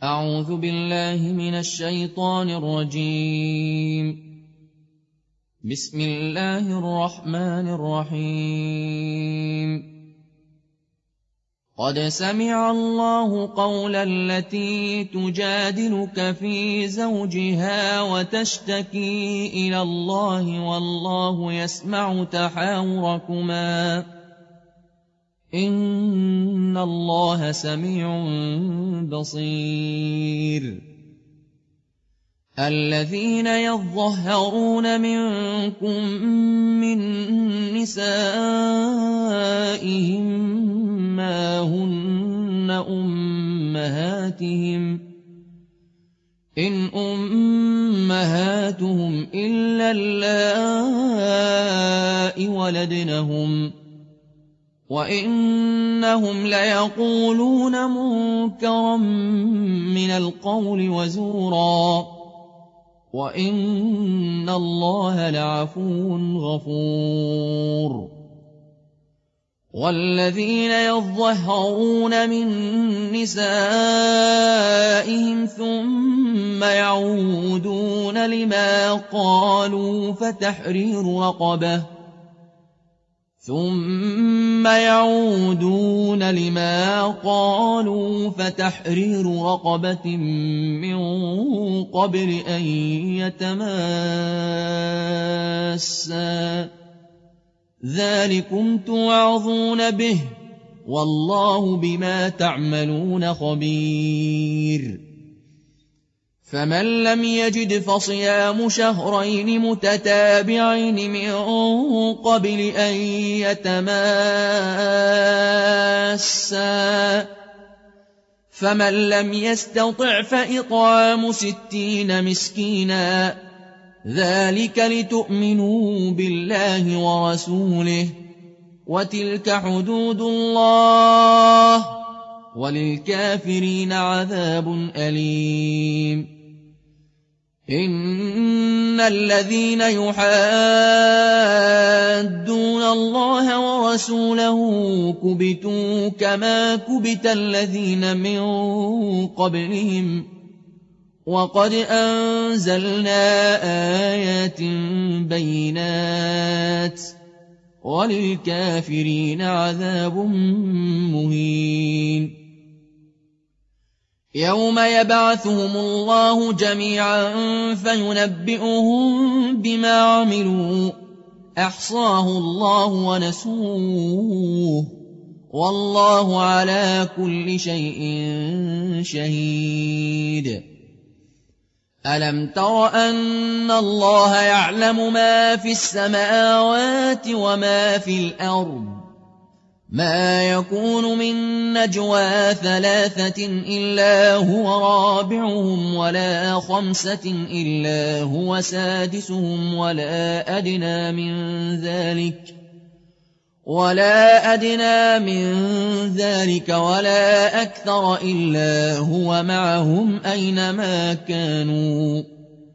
أعوذ بالله من الشيطان الرجيم. بسم الله الرحمن الرحيم. قد سمع الله قول التي تجادلك في زوجها وتشتكي إلى الله والله يسمع تحاوركما إن الله سميع بصير. الذين يظهرون منكم من نسائهم ما هن أمهاتهم إن أمهاتهم إلا اللائي ولدنهم وإنهم ليقولون منكرا من القول وزورا وإن الله لعفو غفور. والذين يظهرون من نسائهم ثم يعودون لما قالوا فتحرير رقبة من قبل أن يتماسا ذلكم توعظون به والله بما تعملون خبير. فمن لم يجد فصيام شهرين متتابعين من قبل أن يتماسا فمن لم يستطع فإطعام 60 مسكينا ذلك لتؤمنوا بالله ورسوله وتلك حدود الله وللكافرين عذاب أليم. إن الذين يحادون الله ورسوله كبتوا كما كبت الذين من قبلهم وقد أنزلنا آيات بينات وللكافرين عذاب مهين. يوم يبعثهم الله جميعا فينبئهم بما عملوا أحصاه الله ونسوه والله على كل شيء شهيد. ألم تر أن الله يعلم ما في السماوات وما في الأرض ما يكون من نجوى 3 إلا هو رابعهم ولا 5 إلا هو سادسهم ولا أدنى من ذلك ولا أكثر إلا هو معهم أينما كانوا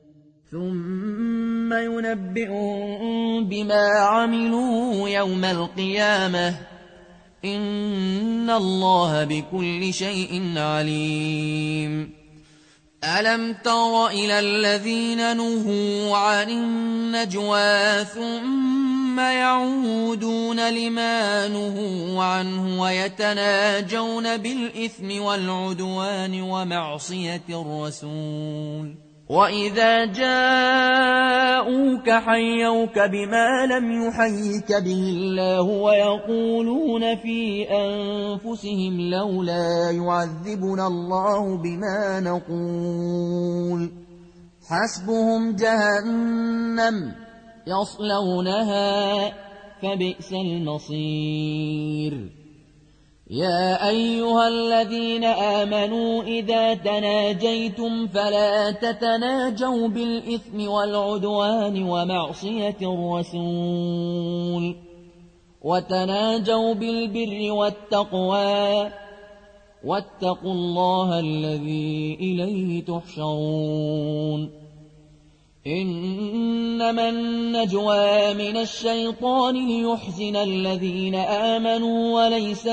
ثم ينبئهم بما عملوا يوم القيامة إن الله بكل شيء عليم. ألم تر إلى الذين نهوا عن النجوى ثم يعودون لما نهوا عنه ويتناجون بالإثم والعدوان ومعصية الرسول وإذا جاءوك حيوك بما لم يحيك به الله ويقولون في أنفسهم لولا يعذبنا الله بما نقول حسبهم جهنم يصلونها فبئس المصير. يا أيها الذين آمنوا إذا تناجيتم فلا تتناجوا بالإثم والعدوان ومعصية الرسول وتناجوا بالبر والتقوى واتقوا الله الذي إليه تحشرون. إنما النجوى من الشيطان ليحزن الذين آمنوا وليس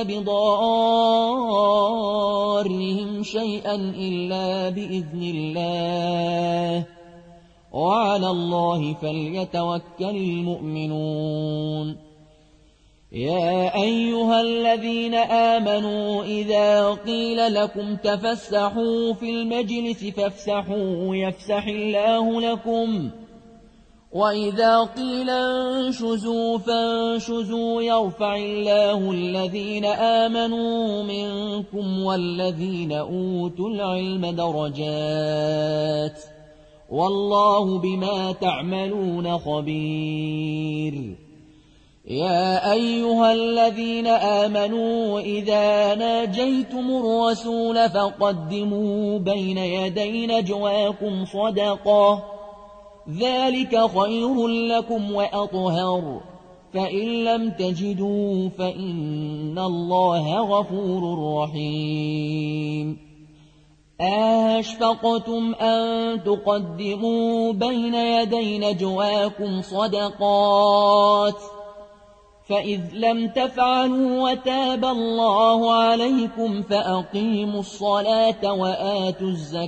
بضارهم شيئا إلا بإذن الله وعلى الله فليتوكل المؤمنون يا أيها الذين آمنوا إذا قيل لكم تفسحوا في المجلس فافسحوا يفسح الله لكم وإذا قيل انشزوا فانشزوا يرفع الله الذين آمنوا منكم والذين أوتوا العلم درجات والله بما تعملون خبير يا أيها الذين آمنوا إذا ناجيتم الرسول فقدموا بين يدي نجواكم صدقة ذلك خير لكم وأطهر فإن لم تجدوا فإن الله غفور رحيم أشفقتم أن تقدموا بين يدي نجواكم صدقات فإذ لم تفعلوا وتاب الله عليكم فأقيموا الصلاة وآتوا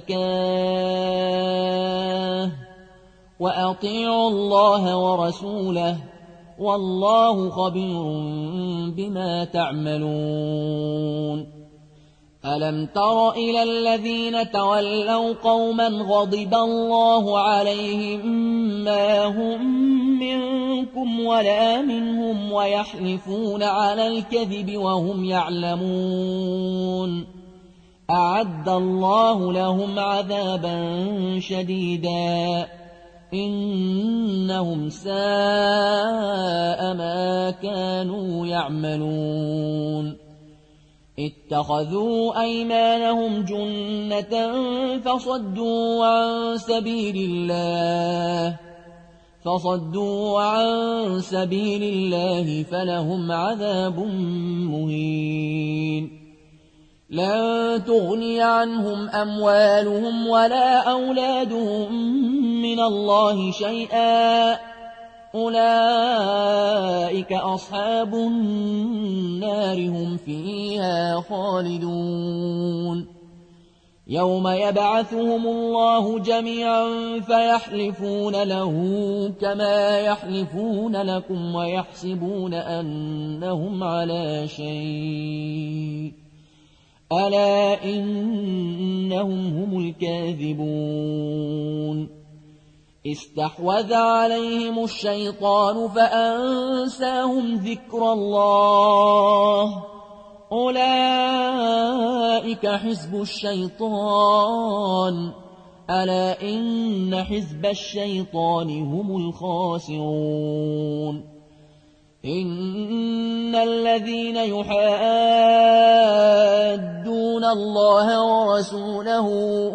الزكاة وأطيعوا الله ورسوله والله خبير بما تعملون ألم تر إلى الذين تولوا قوما غضب الله عليهم ما هم منكم ولا منهم ويحلفون على الكذب وهم يعلمون أعد الله لهم عذابا شديدا إنهم ساء ما كانوا يعملون اتخذوا أيمانهم جنة فصدوا عن سبيل الله فلهم عذاب مهين لن تغني عنهم أموالهم ولا أولادهم من الله شيئا أولئك أصحاب النار هم فيها خالدون يوم يبعثهم الله جميعا فيحلفون له كما يحلفون لكم ويحسبون أنهم على شيء ألا إنهم هم الكاذبون استحوذ عليهم الشيطان فأنساهم ذكر الله أولئك حزب الشيطان ألا إن حزب الشيطان هم الخاسرون إن الذين يحادون الله ورسوله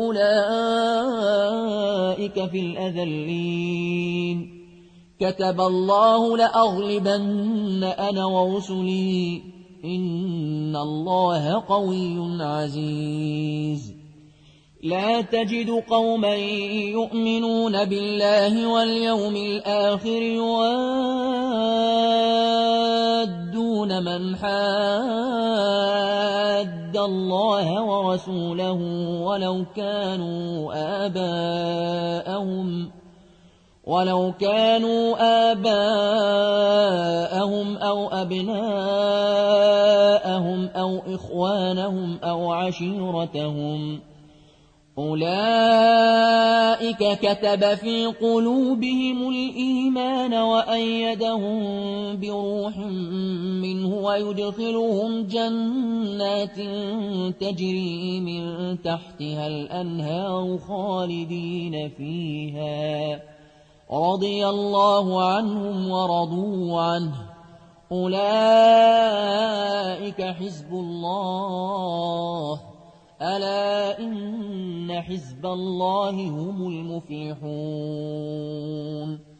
أولئك في الأذلين كتب الله لأغلبن أنا ورسلي إن الله قوي عزيز لا تجد قوما يؤمنون بالله واليوم الآخر يوادون من حاد الله ورسوله ولو كانوا آباءهم أو أبناءهم أو إخوانهم أو عشيرتهم أولئك كتب في قلوبهم الإيمان وأيدهم بروح منه ويدخلهم جنات تجري من تحتها الأنهار خالدين فيها رضي الله عنهم ورضوا عنه أولئك حزب الله ألا إن حزب الله هم المفلحون